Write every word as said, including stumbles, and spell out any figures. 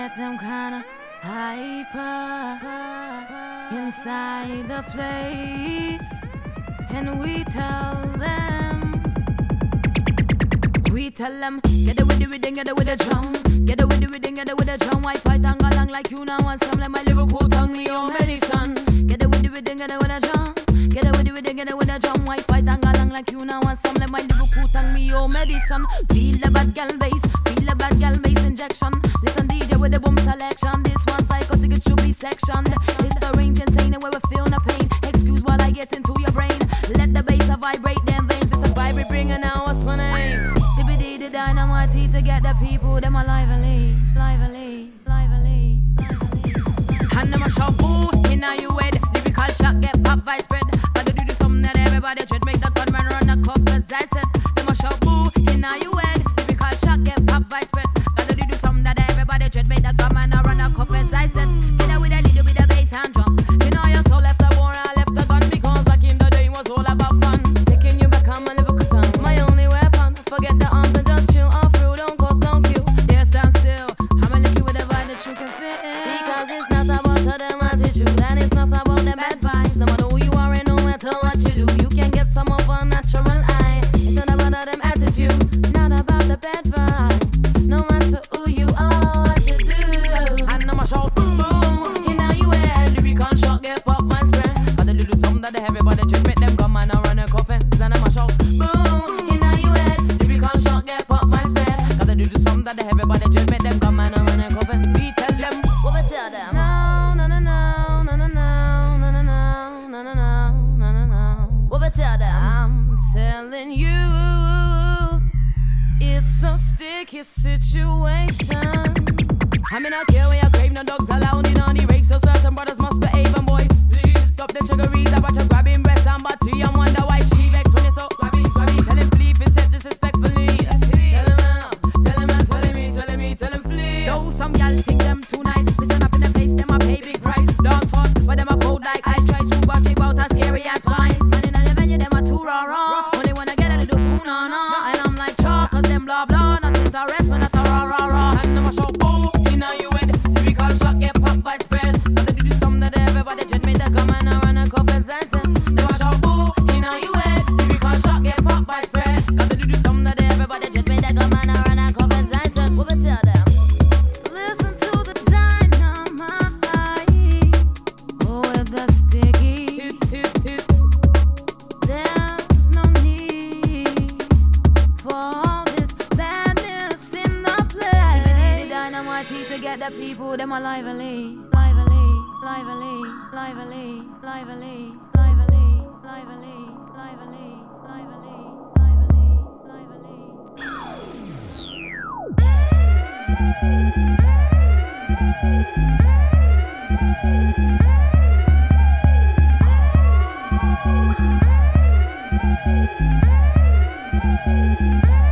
get them kinda hyper inside the place, and we tell them, we tell them, get it with the rhythm, get it with the drum, get it with the rhythm, get it with the drum. Why fight and go along like you now and some like my lyrical tongue, me on medicine. Get it with the rhythm, get it with the drum, get it with the rhythm, get it with the drum. Why fight and go along like you now and some like my lyrical tongue, me on medicine. Feel the bad girl bass, feel the bad girl bass injection. Listen D J with the boom selection. This one psychotic, it should be sectioned. It's the range insane and where we feel the pain. Excuse while I get into your brain. Let the bass vibrate them veins. It's the vibe we bring and now what's my name? Tibbity the dynamite to get the people them are lively, lively, lively, lively. And them a shout boost in a you head. Lyrical shot get pop vice spread. Gotta do the something that everybody should make the gunman run a cup as I said. Them a shout boost in a you head. Lyrical shot get pop vice spread. Gotta do the something that everybody should make the gunman run a cup as I said. Get out with a little bit of bass and drum. You know you so left the war and left the gun because back in the day it was all about fun. Taking you back on my Liverpool tongue. My only weapon. Forget the arms and just chill off through. Don't cause don't kill. Yeah, stand still. I'm a licky with a vibe that you can fit in. Because it's not about to them attitude, and it's not about them bad vibes. No matter who you are and no matter what you do, you can get some of a natural eye. It's not about them attitude, not about the bad vibes. No matter who you are, what you do. And I'm a shout boom boom. You know you head. Lyrical shot get pop my spread. Gotta do something that everybody just make them come and run a coffin. And I'm a shout boom. You know you head. Lyrical shot get pop my spread. Gotta do something that everybody just make them come and run a coffin. We tell them, what we tell them. No, no, no, no, no, no, no, no, no, no, no, no, no, no, no, no. What we tell them. I'm telling you, it's a sticky situation. I mean, I care where you crave, no dogs allowed in on the rakes, so certain brothers must behave, and boy, please stop the sugaries about your grabbing breasts and body and wonder why she vex when you so grabby, grabby. Tell him flee, if it's step disrespectfully. Tell him now, tell him now, telling me, telling me, tell him flee. Though some y'all think them too nice, listen up in the place, them a pay big price. Dance hot, but them a cold like I try to watch it out as scary as lines. And in the venue, them a too raw raw. Only when I get out of the boom, no, no. And I'm like, chalk, cause them blah blah, nothing to rest when I throw raw raw raw. And them a show boom, in a you head. Lyrical shot get pop by spread. Gotta do something that everybody just made the come and run a cup and sense. Them a show boom, in a you head. Lyrical shot get pop by spread. Gotta do something that everybody just made the come and run a cup and sense. What we tell them? Listen to the dynamite. Oh, with the sticky. There's no need for all this badness in the place. Dynamite to get the people, them are lively, lively, lively, lively, lively, lively, lively, lively, lively, lively, lively.